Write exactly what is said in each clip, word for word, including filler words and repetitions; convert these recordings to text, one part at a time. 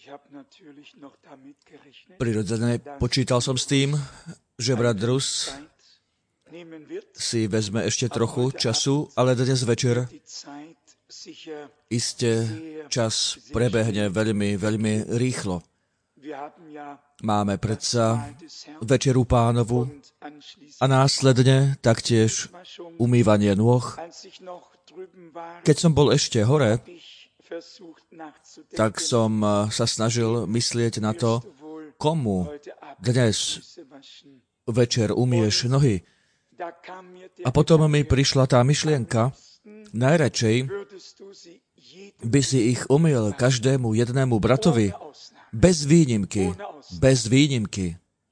Prirodzene počítal som s tým, že brat Rus si vezme ešte trochu času, ale dnes večer iste čas prebehne veľmi, veľmi rýchlo. Máme predsa Večeru Pánovu a následne taktiež umývanie nôh. Keď som bol ešte hore, tak som sa snažil myslieť na to, komu dnes večer umieš nohy. A potom mi prišla tá myšlienka, najradšej by si ich umyl každému jednému bratovi, bez výnimky, bez výnimky.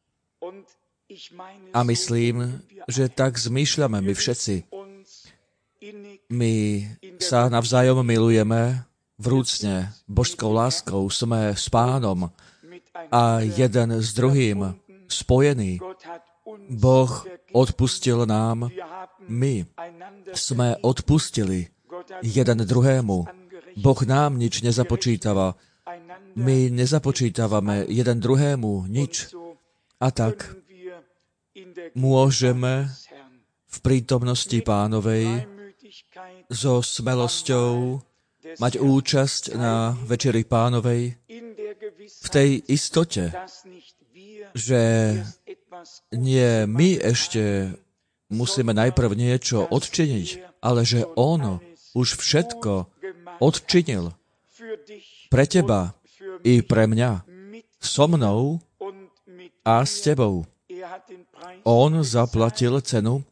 A myslím, že tak zmýšľame my všetci. My sa navzájom milujeme vrúcne, božskou láskou, sme s Pánom a jeden s druhým spojení. Boh odpustil nám, my sme odpustili jeden druhému. Boh nám nič nezapočítava. My nezapočítavame jeden druhému nič. A tak môžeme v prítomnosti Pánovej so smelosťou mať účasť na Večeri Pánovej v tej istote, že nie my ešte musíme najprv niečo odčiniť, ale že On už všetko odčinil pre teba i pre mňa, so mnou a s tebou. On zaplatil cenu,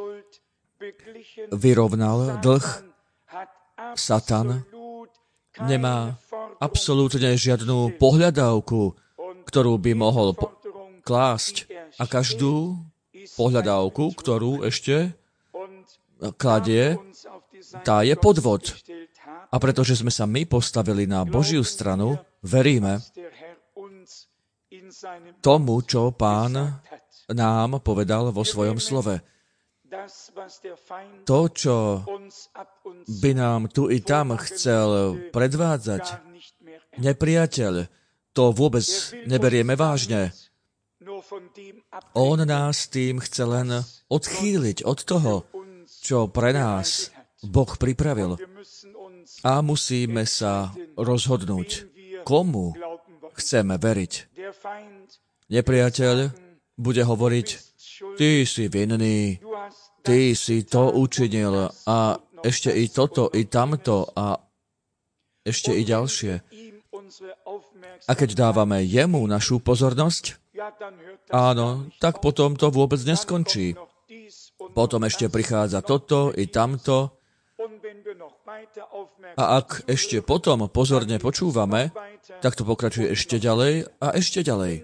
vyrovnal dlh. Satan nemá absolútne žiadnu pohľadávku, ktorú by mohol po- klásť. A každú pohľadávku, ktorú ešte kladie, tá je podvod. A pretože sme sa my postavili na Božiu stranu, veríme tomu, čo Pán nám povedal vo svojom slove. To, čo by nám tu i tam chcel predvádzať nepriateľ, to vôbec neberieme vážne. On nás tým chce len odchýliť od toho, čo pre nás Boh pripravil. A musíme sa rozhodnúť, komu chceme veriť. Nepriateľ bude hovoriť, ty si vinný, ty si to učinil a ešte i toto, i tamto a ešte i ďalšie. A keď dávame jemu našu pozornosť, áno, tak potom to vôbec neskončí. Potom ešte prichádza toto i tamto. A ak ešte potom pozorne počúvame, tak to pokračuje ešte ďalej a ešte ďalej.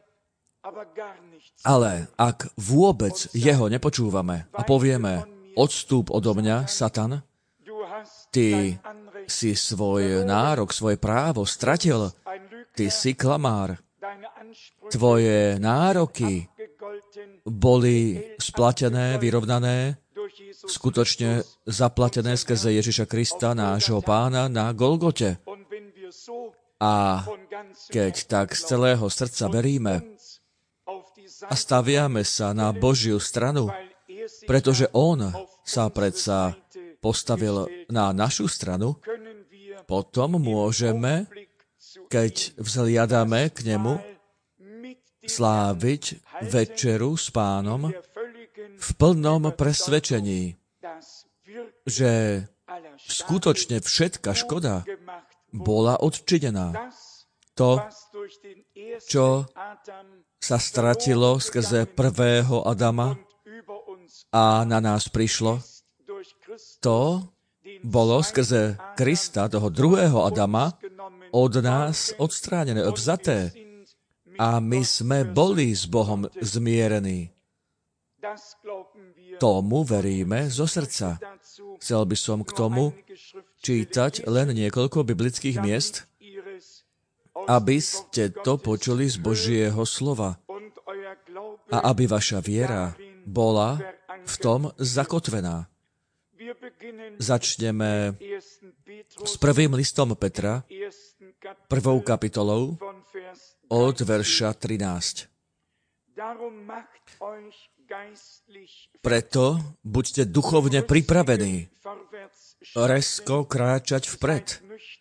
Ale ak vôbec jeho nepočúvame a povieme, odstúp odo mňa, Satan, ty si svoj nárok, svoje právo stratil, ty si klamár, tvoje nároky boli splatené, vyrovnané, skutočne zaplatené skrze Ježiša Krista, nášho Pána, na Golgote. A keď tak z celého srdca veríme a staviame sa na Božiu stranu, pretože On sa predsa postavil na našu stranu, potom môžeme, keď vzhliadame k Nemu, sláviť večeru s Pánom v plnom presvedčení, že skutočne všetka škoda bola odčinená. To, čo sa stratilo skrze prvého Adama a na nás prišlo, to bolo skrze Krista, toho druhého Adama, od nás odstránené, vzaté. A my sme boli s Bohom zmierení. Tomu veríme zo srdca. Chcel by som k tomu čítať len niekoľko biblických miest, aby ste to počuli z Božieho slova a aby vaša viera bola v tom zakotvená. Začneme s prvým listom Petra, prvou kapitolou od verša trinásť. Preto buďte duchovne pripravení, rezko kráčať vpred.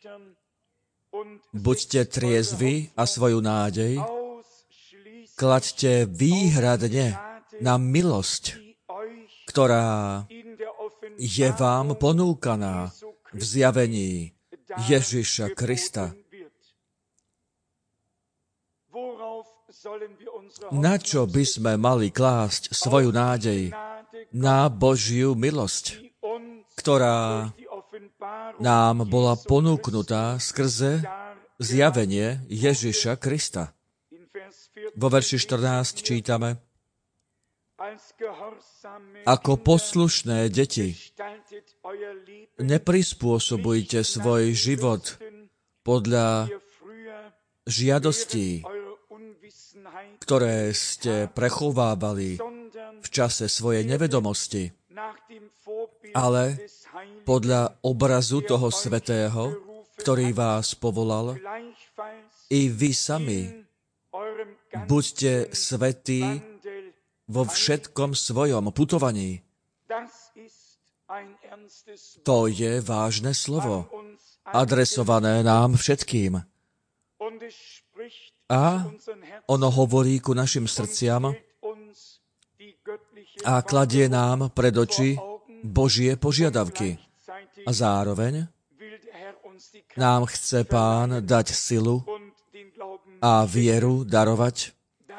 Buďte triezvi a svoju nádej klaďte výhradne na milosť, ktorá je vám ponúkaná v zjavení Ježiša Krista. Na čo by sme mali klásť svoju nádej? Na Božiu milosť, ktorá nám bola ponúknutá skrze zjavenie Ježiša Krista. Vo verši štrnásť čítame: Ako poslušné deti, neprispôsobujte svoj život podľa žiadostí, ktoré ste prechovávali v čase svojej nevedomosti, ale podľa obrazu toho svätého, ktorý vás povolal. I vy sami buďte svätí vo všetkom svojom putovaní. To je vážne slovo, adresované nám všetkým. A ono hovorí ku našim srdciam a kladie nám pred oči Božie požiadavky. A zároveň nám chce Pán dať silu a vieru darovať,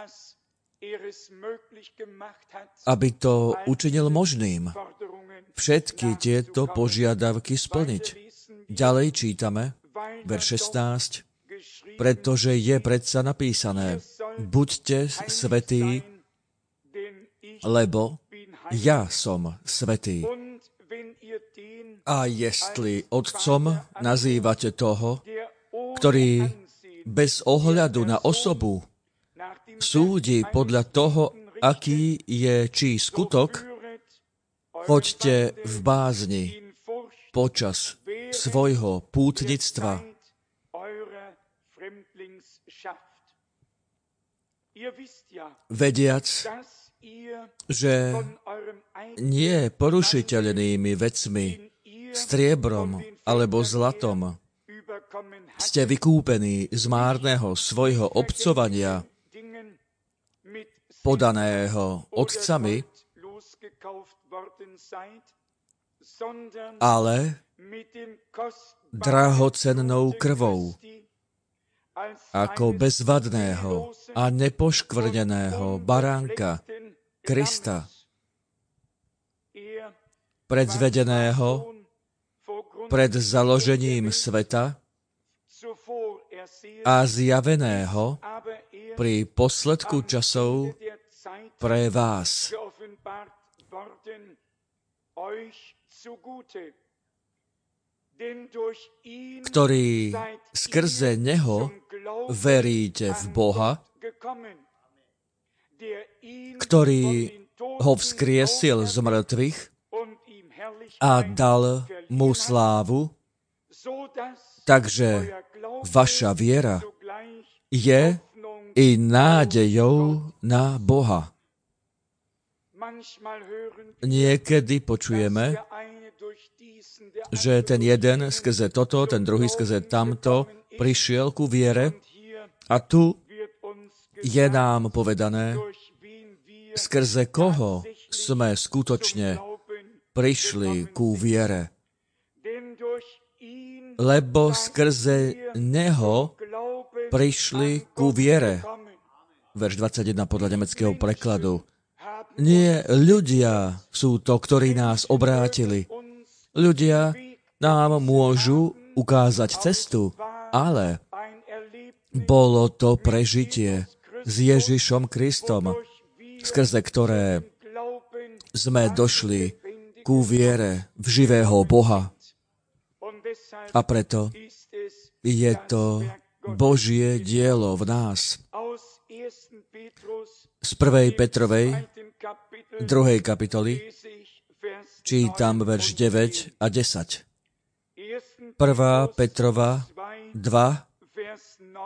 aby to učinil možným všetky tieto požiadavky splniť. Ďalej čítame, verš šestnásť, pretože je predsa napísané: Buďte svätí, lebo ja som svätý. A jestli otcom nazývate toho, ktorý bez ohľadu na osobu súdi podľa toho, aký je čí skutok, choďte v bázni počas svojho pútnictva. Vediac, že nie porušiteľnými vecmi, striebrom alebo zlatom, ste vykúpení z márneho svojho obcovania, podaného otcami, ale drahocennou krvou, ako bezvadného a nepoškvrneného baránka Krista, predzvedeného pred založením sveta a zjaveného pri posledku časov pre vás, ktorí skrze Neho veríte v Boha, ktorý ho vzkriesil z mŕtvych a dal mu slávu, takže vaša viera je i nádejou na Boha. Niekedy počujeme, že ten jeden skrze toto, ten druhý skrze tamto prišiel ku viere, a tu je nám povedané, skrze koho sme skutočne prišli ku viere. Lebo skrze Neho prišli ku viere. Verš dvadsaťjeden podľa nemeckého prekladu. Nie ľudia sú to, ktorí nás obrátili. Ľudia nám môžu ukázať cestu, ale bolo to prežitie s Ježišom Kristom, skrze ktoré sme došli ku viere v živého Boha. A preto je to Božie dielo v nás. Z prvej Petrovej, druhej kapitoly, čítam verš deväť a desať. Prvá Petrova dva,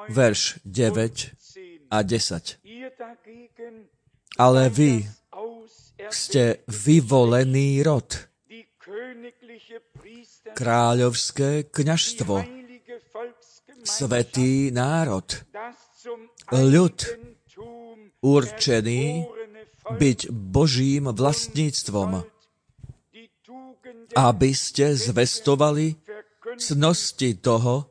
verš deväť a desať. Ale vy ste vyvolený rod, kráľovské kňazstvo, svätý národ, ľud určený byť Božím vlastníctvom, aby ste zvestovali cnosti toho,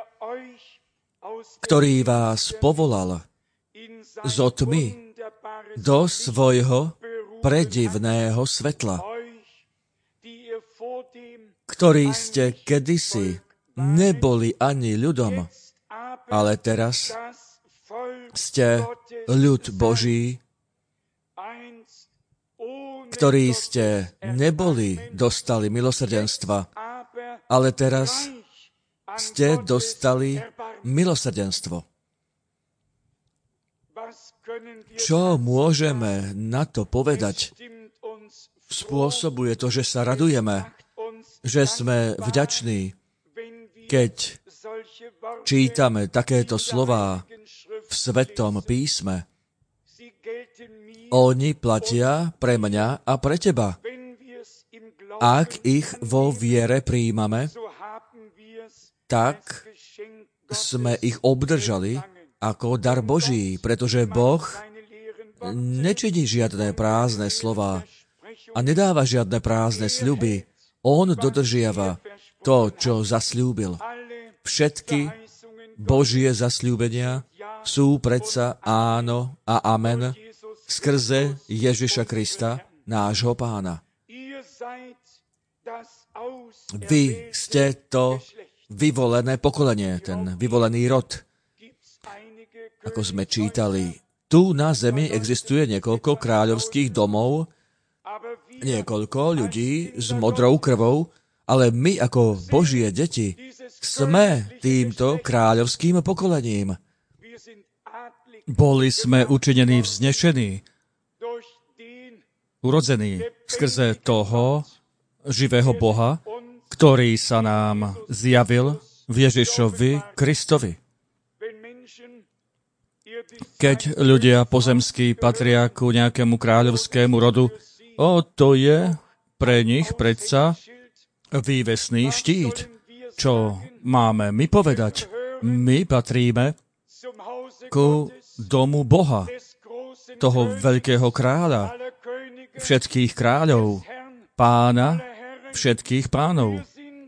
ktorý vás povolal zo tmy do svojho predivného svetla, ktorí ste kedysi neboli ani ľudom, ale teraz ste ľud Boží, ktorí ste neboli dostali milosrdenstva, ale teraz ste dostali milosrdenstvo. Čo môžeme na to povedať? Spôsobuje to, že sa radujeme, že sme vďační, keď čítame takéto slová v Svetom písme. Oni platia pre mňa a pre teba. Ak ich vo viere prijímame, tak sme ich obdržali ako dar Boží, pretože Boh nečiní žiadne prázdne slová a nedáva žiadne prázdne sľuby. On dodržiava to, čo zasľúbil. Všetky Božie zasľúbenia sú predsa áno a amen skrze Ježiša Krista, nášho Pána. Vy ste to vyvolené pokolenie, ten vyvolený rod. Ako sme čítali, tu na zemi existuje niekoľko kráľovských domov, niekoľko ľudí s modrou krvou, ale my ako Božie deti sme týmto kráľovským pokolením. Boli sme učinení vznešení, urodzení skrze toho živého Boha, ktorý sa nám zjavil v Ježišovi Kristovi. Keď ľudia pozemskí patria ku nejakému kráľovskému rodu, o, to je pre nich predsa vývesný štít. Čo máme my povedať? My patríme ku domu Boha, toho veľkého kráľa, všetkých kráľov, pána všetkých pánov.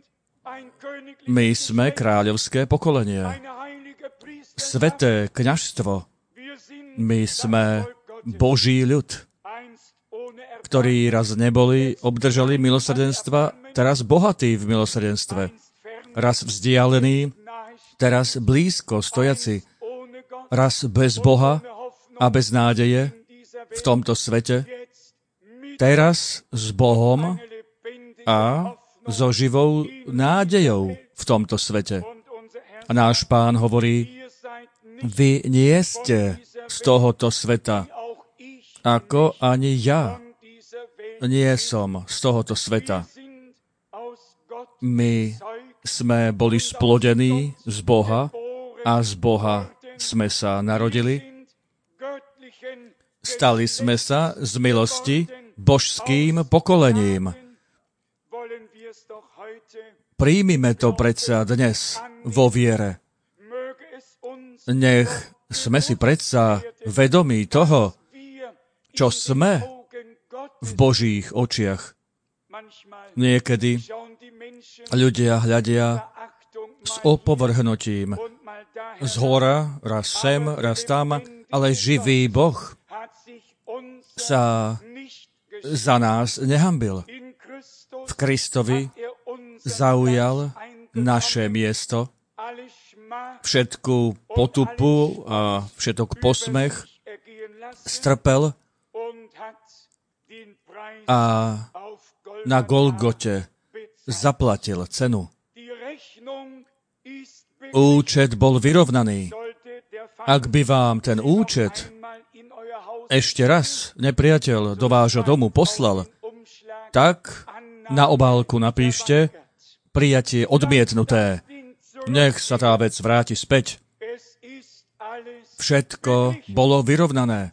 My sme kráľovské pokolenie, sveté kňazstvo. My sme Boží ľud, ktorí raz neboli, obdržali milosrdenstva, teraz bohatí v milosrdenstve. Raz vzdialený, teraz blízko stojaci. Raz bez Boha a bez nádeje v tomto svete, teraz s Bohom a so živou nádejou v tomto svete. A náš Pán hovorí, vy nie ste z tohoto sveta, ako ani ja nie som z tohoto sveta. My sme boli splodení z Boha a z Boha sme sa narodili, stali sme sa z milosti božským pokolením. Príjmime to predsa dnes vo viere. Nech sme si predsa vedomí toho, čo sme v Božích očiach. Niekedy ľudia hľadia s opovrhnutím zhora, raz sem, raz tam, ale živý Boh sa za nás nehanbil. V Kristovi zaujal naše miesto, všetku potupu a všetok posmech strpel a na Golgote zaplatil cenu. Účet bol vyrovnaný. Ak by vám ten účet ešte raz nepriateľ do vášho domu poslal, tak na obálku napíšte prijatie odmietnuté. Nech sa tá vec vráti späť. Všetko bolo vyrovnané.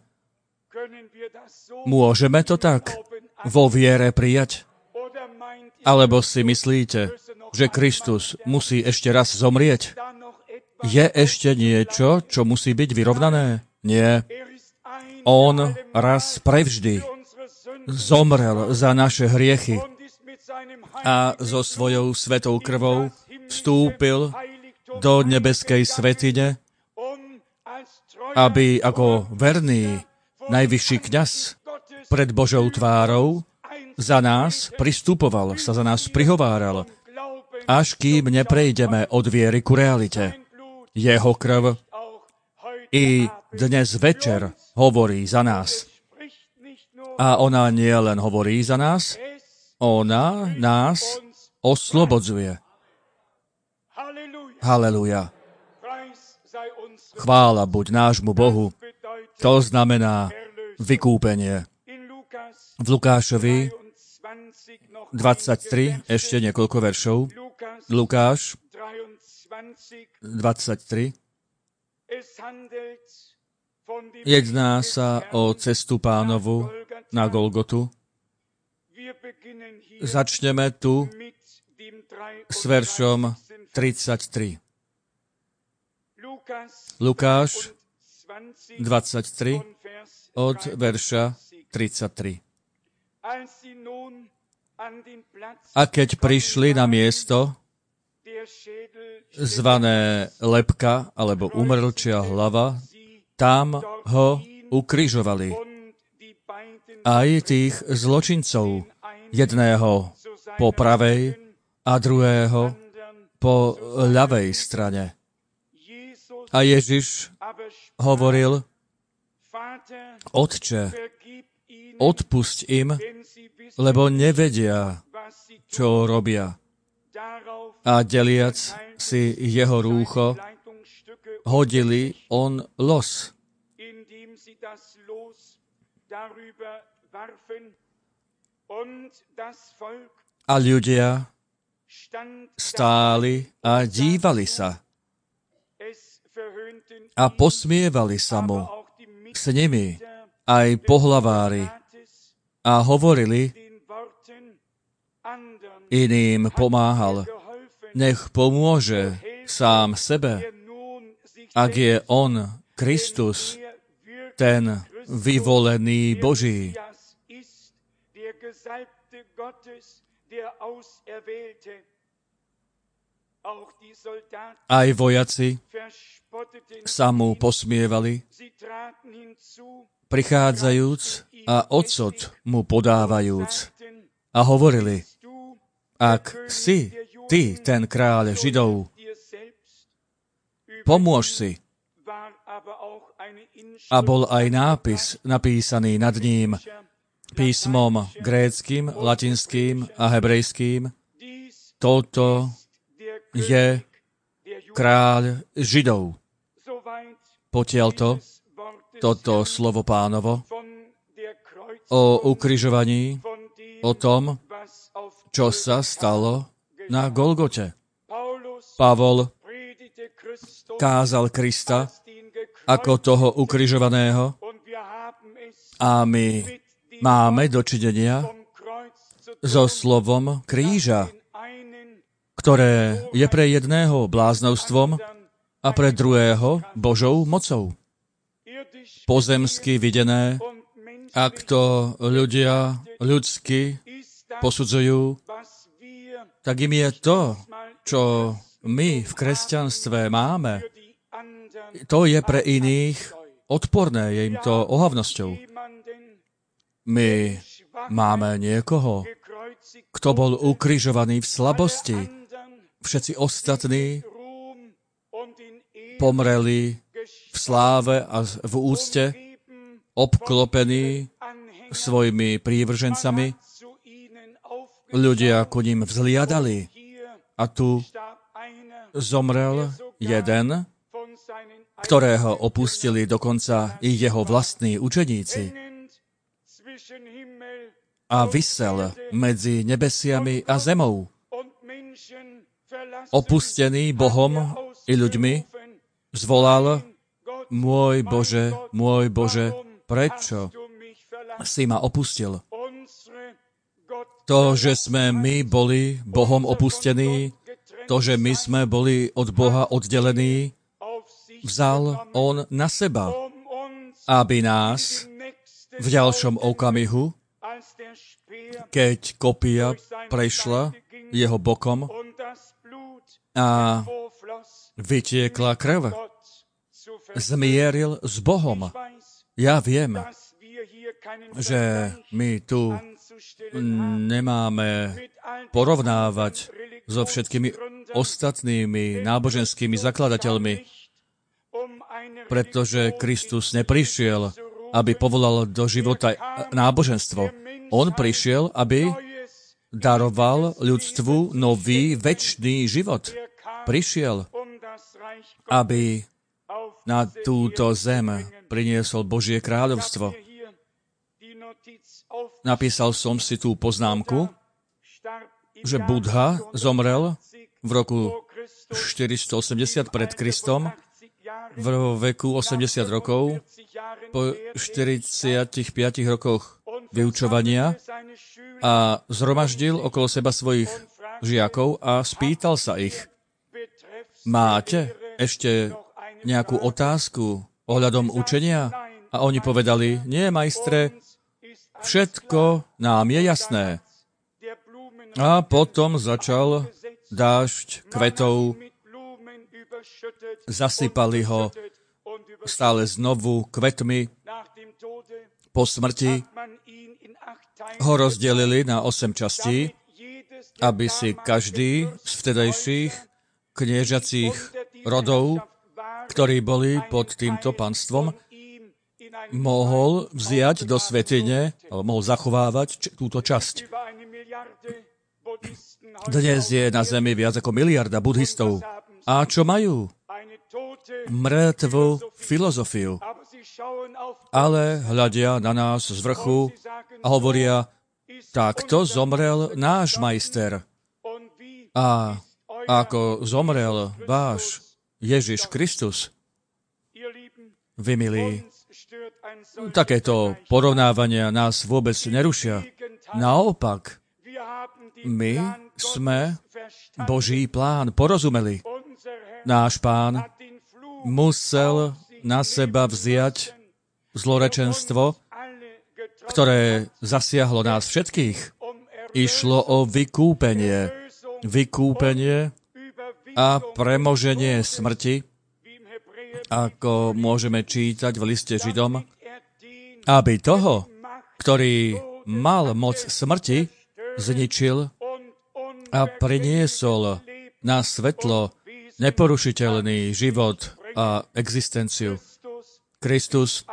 Môžeme to tak vo viere prijať? Alebo si myslíte, že Kristus musí ešte raz zomrieť? Je ešte niečo, čo musí byť vyrovnané? Nie. On raz prevždy zomrel za naše hriechy a so svojou svetou krvou vstúpil do nebeskej svätyne, aby ako verný najvyšší kňaz pred Božou tvárou za nás pristupoval, sa za nás prihováral, až kým neprejdeme od viery ku realite. Jeho krv i dnes večer hovorí za nás. A ona nie len hovorí za nás, ona nás oslobodzuje. Haleluja. Chvála buď nášmu Bohu. To znamená vykúpenie. V Lukášovi dvadsaťtri, ešte niekoľko veršov. Lukáš dvadsaťtri. Jedná sa o cestu Pánovu na Golgotu. Začneme tu s veršom tridsaťtri. Lukáš dvadsaťtri od verša tridsaťtri. A keď prišli na miesto zvané Lebka, alebo umrlčia hlava, tam ho ukrižovali. Aj tých zločincov, jedného po pravej a druhého po ľavej strane. A Ježiš hovoril: Otče, odpusť im, lebo nevedia, čo robia. A deliac si jeho rúcho, hodili on los. A ľudia stáli a dívali sa a posmievali sa mu s nimi aj pohlavári a hovorili, iným pomáhal, nech pomôže sám sebe, ak je on Kristus, ten vyvolený Boží. Aj vojaci sa mu posmievali, prichádzajúc a ocot mu podávajúc, a hovorili, ak si ty ten kráľ Židov, pomôž si. A bol aj nápis napísaný nad ním písmom gréckym, latinským a hebrejským. Toto je kráľ Židov. Potiaľto toto slovo Pánovo o ukrižovaní, o tom, čo sa stalo na Golgote. Pavol kázal Krista ako toho ukrižovaného a my máme dočinenia so slovom kríža, ktoré je pre jedného bláznovstvom a pre druhého Božou mocou. Pozemsky videné, ak to ľudia ľudsky posudzujú, tak im je to, čo my v kresťanstve máme, to je pre iných odporné, je im to ohavnosťou. My máme niekoho, kto bol ukrižovaný v slabosti. Všetci ostatní pomreli v sláve a v úcte, obklopení svojimi prívržencami. Ľudia ku ním vzliadali. A tu zomrel jeden, ktorého opustili dokonca i jeho vlastní učeníci. A visel medzi nebesiami a zemou. Opustený Bohom i ľuďmi, zvolal, môj Bože, môj Bože, prečo si ma opustil? To, že sme my boli Bohom opustení, to, že my sme boli od Boha oddelení, vzal on na seba, aby nás v ďalšom okamihu, keď kopia prešla jeho bokom a vytiekla krv, zmieril s Bohom. Ja viem, že my tu nemáme porovnávať so všetkými ostatnými náboženskými zakladateľmi, pretože Kristus neprišiel, aby povolal do života náboženstvo. On prišiel, aby daroval ľudstvu nový, večný život. Prišiel, aby na túto zem priniesol Božie kráľovstvo. Napísal som si tú poznámku, že Budha zomrel v roku štyristoosemdesiat pred Kristom, v veku osemdesiat rokov, po štyridsiatich piatich rokoch vyučovania a zhromaždil okolo seba svojich žiakov a spýtal sa ich: máte ešte nejakú otázku ohľadom učenia? A oni povedali: nie, majstre, všetko nám je jasné. A potom začal dážď kvetov, zasypali ho stále znovu kvetmi. Po smrti ho rozdelili na osem častí, aby si každý z vtedajších kniežacích rodov, ktorí boli pod týmto panstvom, mohol vziať do svätyne, alebo mohol zachovávať túto časť. Dnes je na Zemi viac ako miliarda buddhistov. A čo majú? Mŕtvu filozofiu. Ale hľadia na nás z vrchu a hovoria: takto zomrel náš majster. A ako zomrel váš Ježiš Kristus. Vy, milí, takéto porovnávania nás vôbec nerušia. Naopak, my sme Boží plán porozumeli. Náš Pán musel na seba vziať zlorečenstvo, ktoré zasiahlo nás všetkých. Išlo o vykúpenie. Vykúpenie a premoženie smrti, ako môžeme čítať v liste Židom, aby toho, ktorý mal moc smrti, zničil a priniesol na svetlo neporušiteľný život a existenciu. Kristus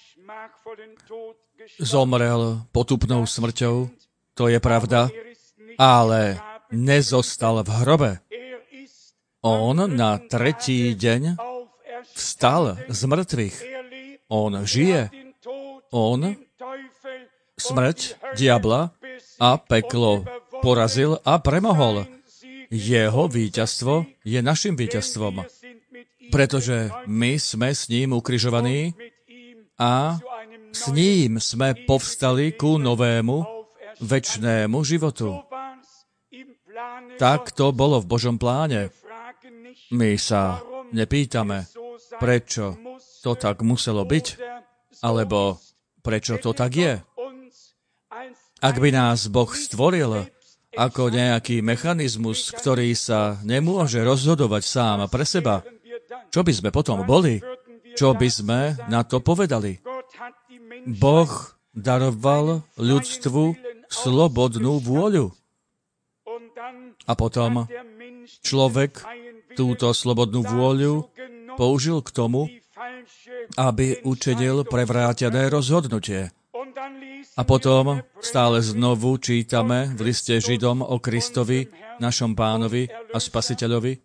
zomrel potupnou smrťou, to je pravda, ale nezostal v hrobe. On na tretí deň vstal z mŕtvych. On žije. On smrť, diabla a peklo porazil a premohol. Jeho víťazstvo je našim víťazstvom, pretože my sme s ním ukrižovaní a s ním sme povstali ku novému, večnému životu. Tak to bolo v Božom pláne. My sa nepýtame, prečo to tak muselo byť, alebo prečo to tak je. Ak by nás Boh stvoril ako nejaký mechanizmus, ktorý sa nemôže rozhodovať sám pre seba, čo by sme potom boli? Čo by sme na to povedali? Boh daroval ľudstvu slobodnú vôľu. A potom človek túto slobodnú vôľu použil k tomu, aby učinil prevrátené rozhodnutie. A potom stále znovu čítame v liste Židom o Kristovi, našom Pánovi a Spasiteľovi.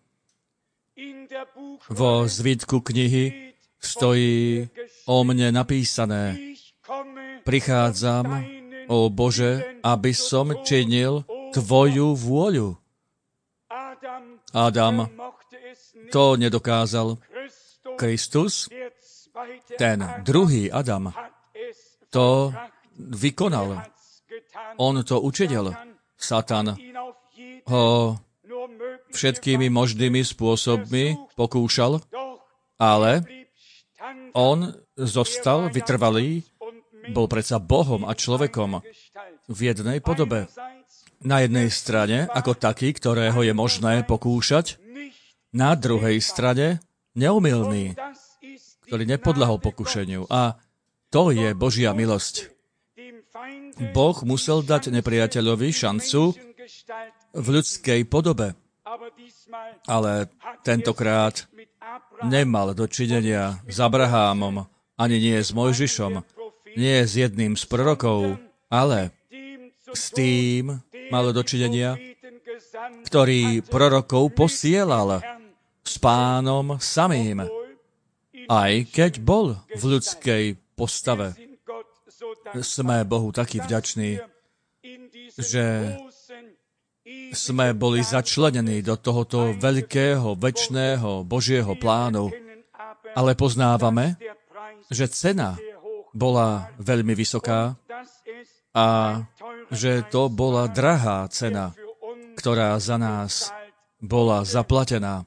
Vo zvítku knihy stojí o mne napísané: prichádzam, ó Bože, aby som činil Tvoju vôľu. Adam to nedokázal. Kristus ten druhý Adam to vykonal. On to učinil. Satan ho všetkými možnými spôsobmi pokúšal, ale on zostal vytrvalý, bol predsa Bohom a človekom v jednej podobe. Na jednej strane ako taký, ktorého je možné pokúšať, na druhej strane neomylný, ktorý nepodľahol pokušeniu. A to je Božia milosť. Boh musel dať nepriateľovi šancu v ľudskej podobe, ale tentokrát nemal dočinenia s Abrahámom, ani nie s Mojžišom, nie s jedným z prorokov, ale s tým mal dočinenia, ktorý prorokov posielal s Pánom samým, aj keď bol v ľudskej postave. Sme Bohu takí vďační, že sme boli začlenení do tohoto veľkého, večného Božieho plánu, ale poznávame, že cena bola veľmi vysoká a že to bola drahá cena, ktorá za nás bola zaplatená.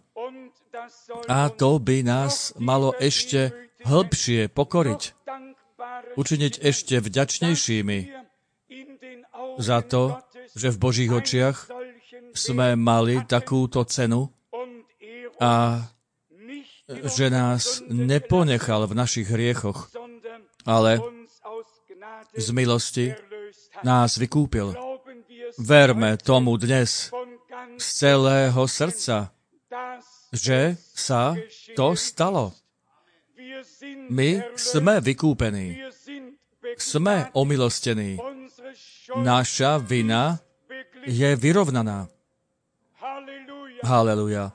A to by nás malo ešte hĺbšie pokoriť, učiniť ešte vďačnejšími za to, že v Božích očiach sme mali takúto cenu a že nás neponechal v našich hriechoch, ale z milosti nás vykúpil. Verme tomu dnes z celého srdca, že sa to stalo. My sme vykúpení. Sme omilostení. Naša vina je vyrovnaná. Haleluja.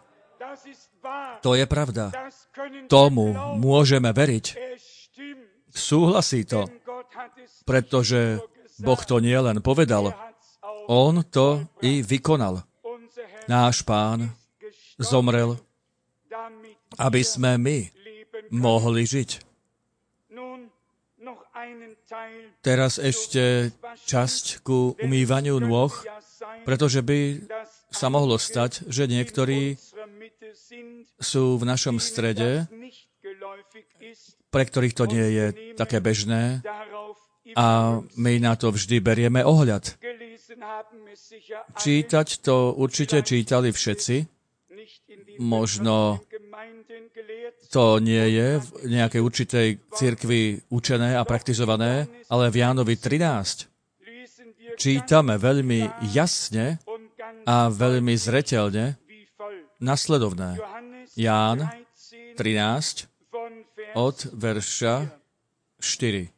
To je pravda. Tomu môžeme veriť. Súhlasí to, pretože Boh to nie len povedal, On to i vykonal. Náš Pán zomrel, aby sme my mohli žiť. Teraz ešte časť ku umývaniu nôh, pretože by sa mohlo stať, že niektorí sú v našom strede, pre ktorých to nie je také bežné a my na to vždy berieme ohľad. Čítať to určite čítali všetci, možno to nie je v nejakej určitej cirkvi učené a praktizované, ale v Jánovi trinásť čítame veľmi jasne a veľmi zreteľne nasledovné. Ján trinásť od verša štyri.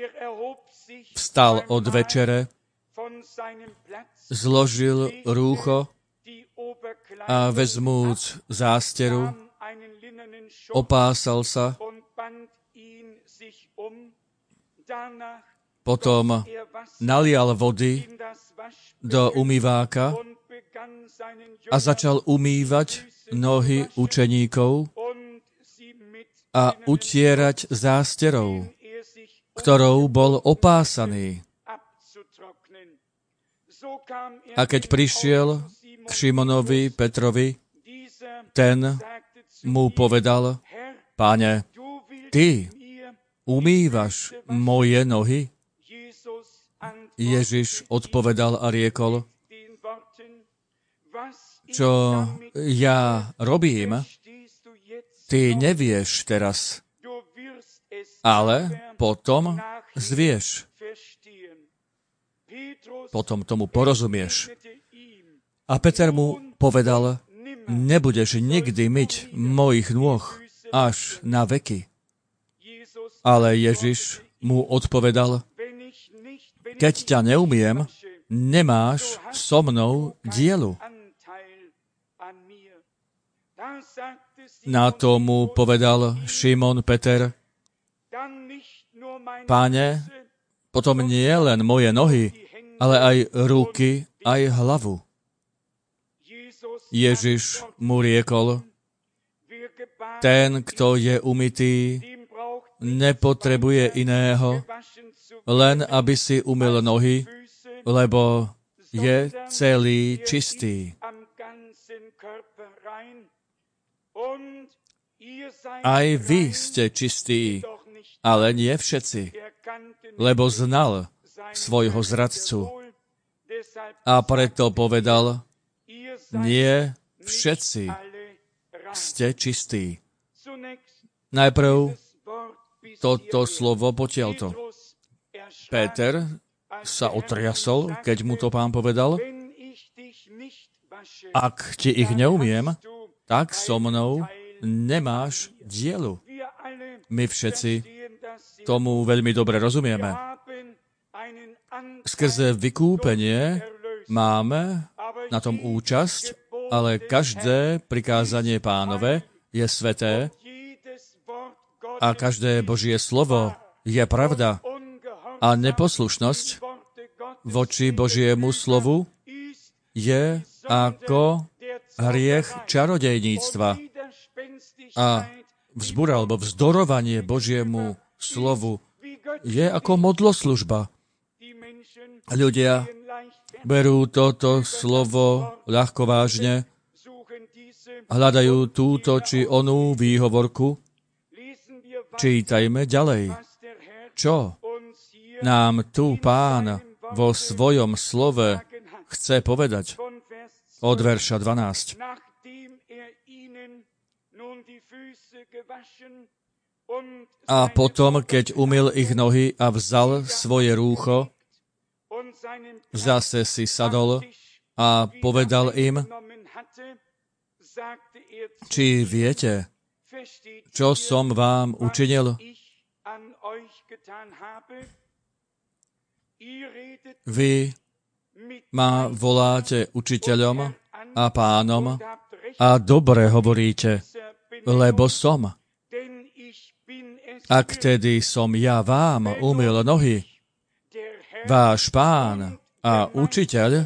Vstal od večere, zložil rúcho a vezmúc zásteru, opásal sa, potom nalial vody do umýváka a začal umývať nohy učeníkov a utierať zásterou, ktorou bol opásaný. A keď prišiel k Šimonovi Petrovi, ten mu povedal, Páne, ty umývaš moje nohy? Ježiš odpovedal a riekol, čo ja robím, ty nevieš teraz, ale potom zvieš. Potom tomu porozumieš. A Peter mu povedal, nebudeš nikdy myť mojich nôh až na veky. Ale Ježiš mu odpovedal, keď ťa neumiem, nemáš so mnou dielu. Na to mu povedal Šimon Peter, Páne, potom nie len moje nohy, ale aj ruky, aj hlavu. Ježiš mu riekol, ten, kto je umytý, nepotrebuje iného, len aby si umyl nohy, lebo je celý čistý. Aj vy ste čistí, ale nie všetci, lebo znal svojho zradcu. A preto povedal, nie všetci ste čistí. Najprv toto slovo potiaľto. Péter sa otriasol, keď mu to Pán povedal, ak ti ich neumiem, tak so mnou nemáš dielu. My všetci tomu veľmi dobre rozumieme. Skrze vykúpenie máme na tom účasť, ale každé prikázanie Pánove je sveté a každé Božie slovo je pravda. A neposlušnosť voči Božiemu slovu je ako hriech čarodejníctva. A vzbura, alebo vzdorovanie Božiemu slovu je ako modloslužba. Ľudia berú toto slovo ľahko vážne, hľadajú túto či onú výhovorku. Čítajme ďalej. Čo nám tu Pán vo svojom slove chce povedať? Od verša dvanásť. A potom, keď umyl ich nohy a vzal svoje rúcho, zase si sadol a povedal im, či viete, čo som vám učinil? Vy ma voláte učiteľom a pánom a dobre hovoríte, lebo som. Ak tedy som ja vám umyl nohy, váš pán a učiteľ,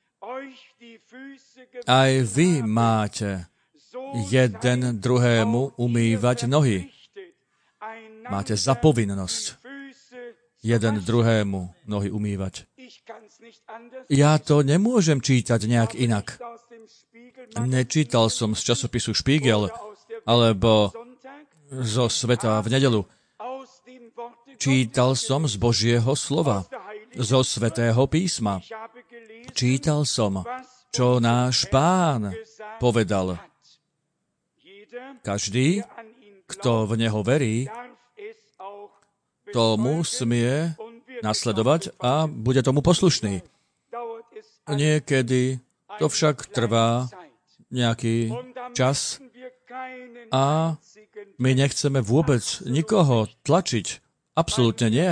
aj vy máte jeden druhému umývať nohy. Máte zapovinnosť jeden druhému nohy umývať. Ja to nemôžem čítať nejak inak. Nečítal som z časopisu Spiegel alebo zo Sveta v nedeľu. Čítal som z Božieho slova, zo Svätého písma. Čítal som, čo náš Pán povedal. Každý, kto v Neho verí, tomu smie nasledovať a bude tomu poslušný. Niekedy to však trvá nejaký čas a my nechceme vôbec nikoho tlačiť. Absolútne nie.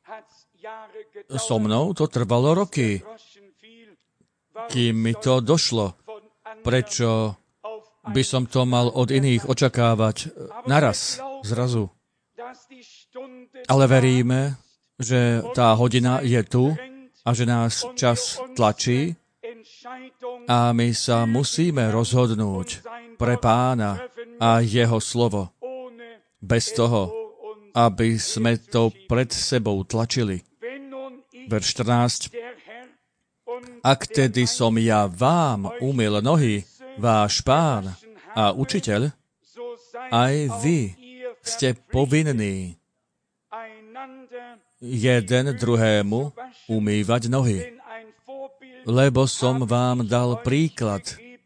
So mnou to trvalo roky, kým mi to došlo. Prečo by som to mal od iných očakávať naraz, zrazu? Ale veríme, že tá hodina je tu a že nás čas tlačí a my sa musíme rozhodnúť pre Pána a Jeho slovo. Bez toho, aby sme to pred sebou tlačili. Verš štrnásť. Ak tedy som ja vám umyl nohy, váš Pán a učiteľ, aj vy ste povinní jeden druhému umývať nohy. Lebo som vám dal príklad,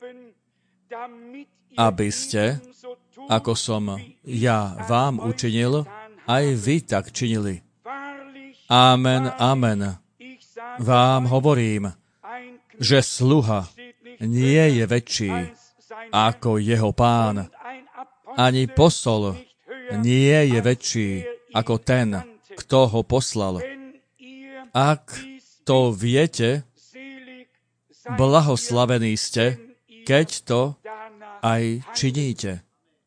aby ste, ako som ja vám učinil, aj vy tak činili. Amen, amen. Vám hovorím, že sluha nie je väčší ako jeho pán, ani posol nie je väčší ako ten, kto ho poslal. Ak to viete, blahoslavení ste, keď to aj činíte.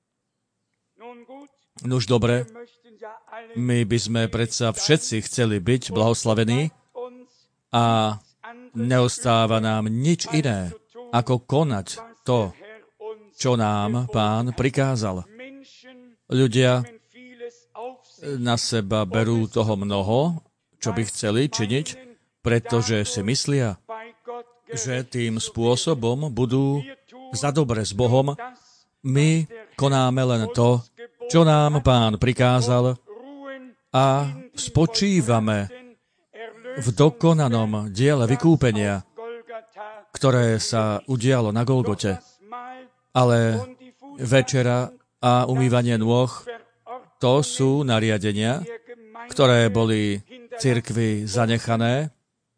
Nuž dobre, my by sme predsa všetci chceli byť blahoslavení a neostáva nám nič iné, ako konať to, čo nám Pán prikázal. Ľudia na seba berú toho mnoho, čo by chceli činiť, pretože si myslia, že tým spôsobom budú za dobre s Bohom. My konáme len to, čo nám Pán prikázal a spočívame v dokonanom diele vykúpenia, ktoré sa udialo na Golgote. Ale večera a umývanie nôh, to sú nariadenia, ktoré boli cirkvi zanechané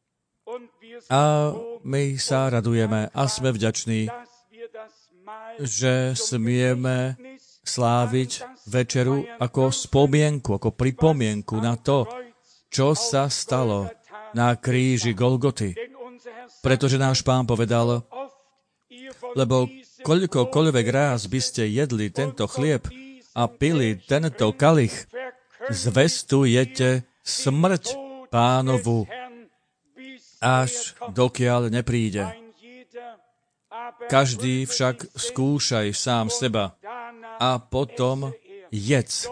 a my sa radujeme a sme vďační, že smieme sláviť večeru ako spomienku, ako pripomienku na to, čo sa stalo na kríži Golgoty. Pretože náš Pán povedal, lebo koľkokoľvek ráz by ste jedli tento chlieb a pili tento kalich, zvestujete smrť Pánovu, až dokiaľ nepríde. Každý však skúšaj sám seba a potom jedz.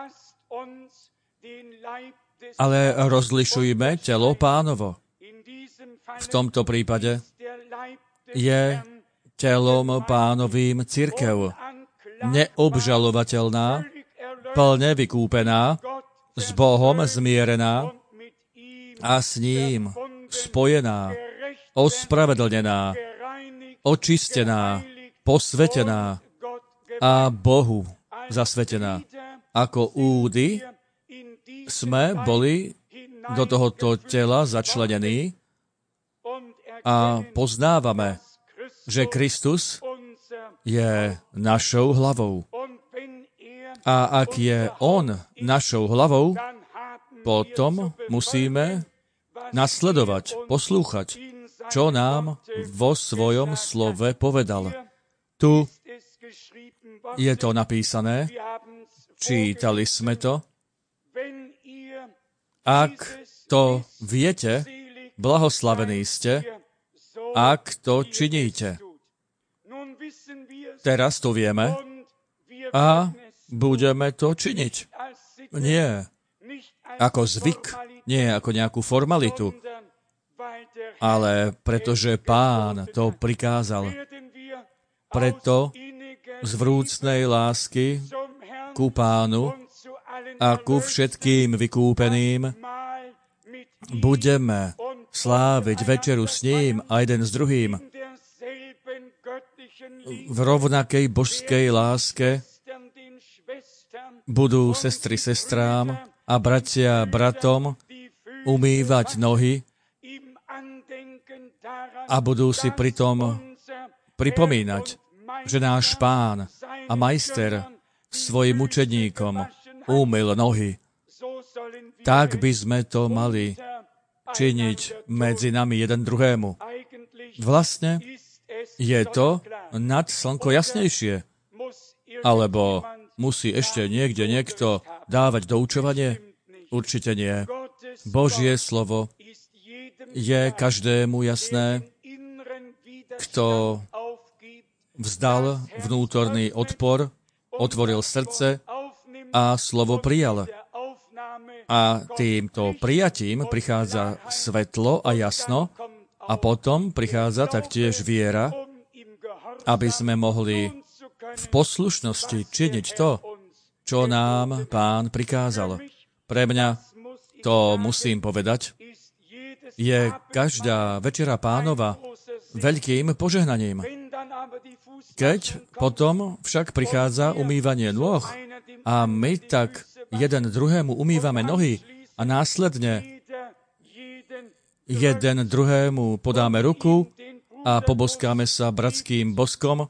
Ale rozlišujme telo Pánovo. V tomto prípade je telom Pánovým cirkev, neobžalovateľná, plne vykúpená, s Bohom zmierená a s ním spojená, ospravedlnená, očistená, posvetená a Bohu zasvetená. Ako údy sme boli do tohoto tela začlenení a poznávame, že Kristus je našou hlavou. A ak je On našou hlavou, potom musíme nasledovať, poslúchať, čo nám vo svojom slove povedal. Tu je to napísané, čítali sme to. Ak to viete, blahoslavení ste, ak to činíte. Teraz to vieme a budeme to činiť. Nie ako zvyk, nie ako nejakú formalitu, ale pretože Pán to prikázal. Preto z vrúcnej lásky ku Pánu a ku všetkým vykúpeným budeme sláviť večeru s ním a jeden s druhým v rovnakej božskej láske. Budú sestry sestrám a bratia bratom umývať nohy a budú si pritom pripomínať, že náš Pán a majster svojim učeníkom umyl nohy. Tak by sme to mali činiť medzi nami jeden druhému. Vlastne je to nad slnko jasnejšie. Alebo musí ešte niekde niekto dávať doučovanie? Určite nie. Božie slovo je každému jasné, kto vzdal vnútorný odpor, otvoril srdce a slovo prijal. A týmto prijatím prichádza svetlo a jasno a potom prichádza taktiež viera, aby sme mohli v poslušnosti činiť to, čo nám Pán prikázal. Pre mňa, to musím povedať, je každá večera Pánova veľkým požehnaním. Keď potom však prichádza umývanie nôh a my tak jeden druhému umývame nohy a následne jeden druhému podáme ruku a poboskáme sa bratským boskom,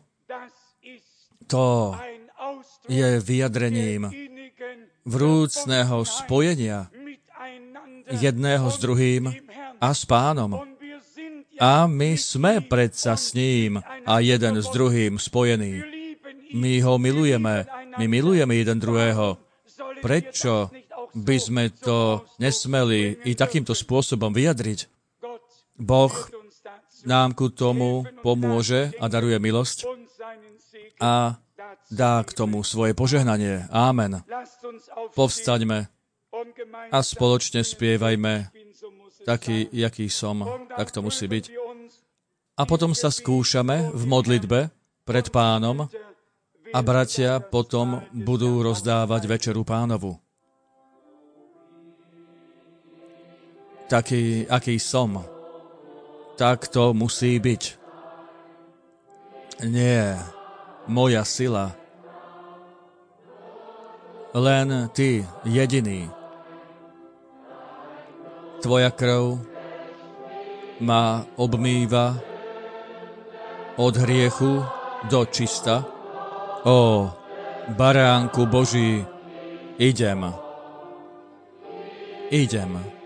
to je vyjadrením vrúcného spojenia jedného s druhým a s Pánom. A my sme predsa s ním a jeden s druhým spojení. My ho milujeme, my milujeme jeden druhého. Prečo by sme to nesmeli i takýmto spôsobom vyjadriť? Boh nám ku tomu pomôže a daruje milosť a dá k tomu svoje požehnanie. Ámen. Povstaňme a spoločne spievajme taký, jaký som, tak to musí byť. A potom sa skúšame v modlitbe pred Pánom a bratia potom budú rozdávať večeru Pánovu. Taký, aký som, tak to musí byť. Nie, moja sila. Len Ty, jediný. Tvoja krv ma obmýva od hriechu do čista. Ó, baránku Boží, idem. Idem.